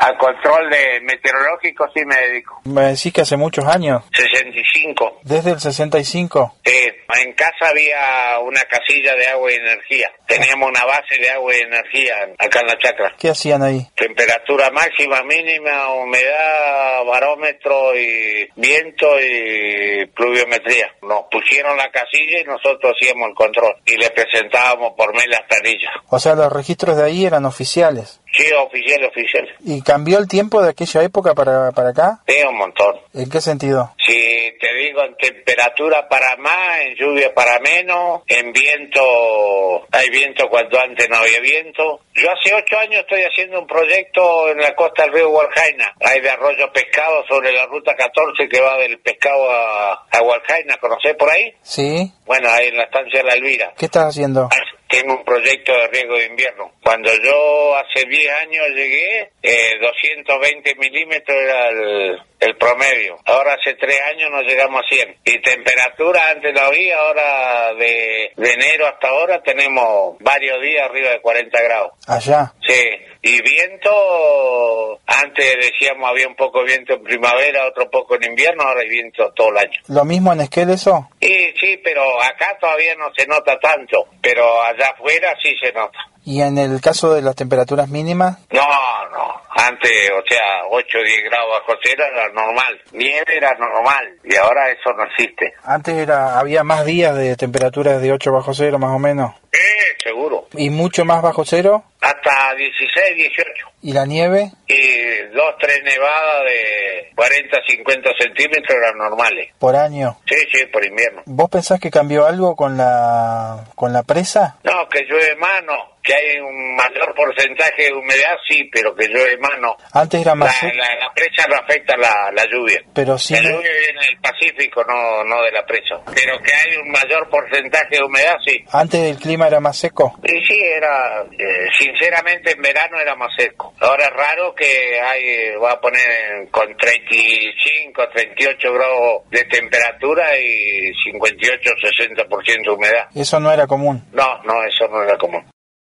Al control de meteorológico sí me dedico. Me decís que hace muchos años. 65. ¿Desde el 65? Sí, en casa había una casilla de agua y energía. Teníamos una base de agua y energía acá en la chacra. ¿Qué hacían ahí? Temperatura máxima, mínima, humedad, barómetro y viento y pluviometría. Nos pusieron la casilla y nosotros hacíamos el control y le presentábamos por mail las planillas. O sea, los registros de ahí eran oficiales. Sí, oficial. ¿Y cambió el tiempo de aquella época para acá? Sí, un montón. ¿En qué sentido? Si te digo, en temperatura para más, en lluvia para menos, en viento, hay viento cuando antes no había viento. Yo hace 8 años estoy haciendo un proyecto en la costa del río Hualjaina. Hay de Arroyo Pescado sobre la ruta 14 que va del Pescado a Hualjaina, ¿conocés por ahí? Sí. Bueno, ahí en la estancia de La Elvira. ¿Qué estás haciendo? Tengo un proyecto de riego de invierno. Cuando yo hace 10 años llegué, 220 milímetros era el promedio. Ahora hace 3 años nos llegamos a 100. Y temperatura antes no había, ahora de enero hasta ahora tenemos varios días arriba de 40 grados. ¿Allá? Sí. Y viento, antes decíamos había un poco de viento en primavera, otro poco en invierno, ahora hay viento todo el año. ¿Lo mismo en Esquel eso? Sí, pero acá todavía no se nota tanto, pero allá afuera sí se nota. ¿Y en el caso de las temperaturas mínimas? No, antes, o sea, 8 o 10 grados bajo cero era normal, nieve era normal, y ahora eso no existe. Antes había más días de temperaturas de 8 bajo cero más o menos. Seguro. ¿Y mucho más bajo cero? Hasta 16, 18. ¿Y la nieve? Y 2, 3 nevadas de 40, 50 centímetros eran normales. ¿Por año? Sí, por invierno. ¿Vos pensás que cambió algo con la presa? No, que llueve más no. Que hay un mayor porcentaje de humedad, sí, pero que llueve más no. Antes era más... La presa no afecta la lluvia. Pero sí... La lluvia viene del Pacífico, no de la presa. Pero que hay un mayor porcentaje de humedad, sí. ¿Antes el clima era más seco? Y sí, era... sinceramente en verano era más seco. Ahora es raro que va a poner con 35, 38 grados de temperatura y 58, 60% de humedad. Eso no era común. No, eso no era común.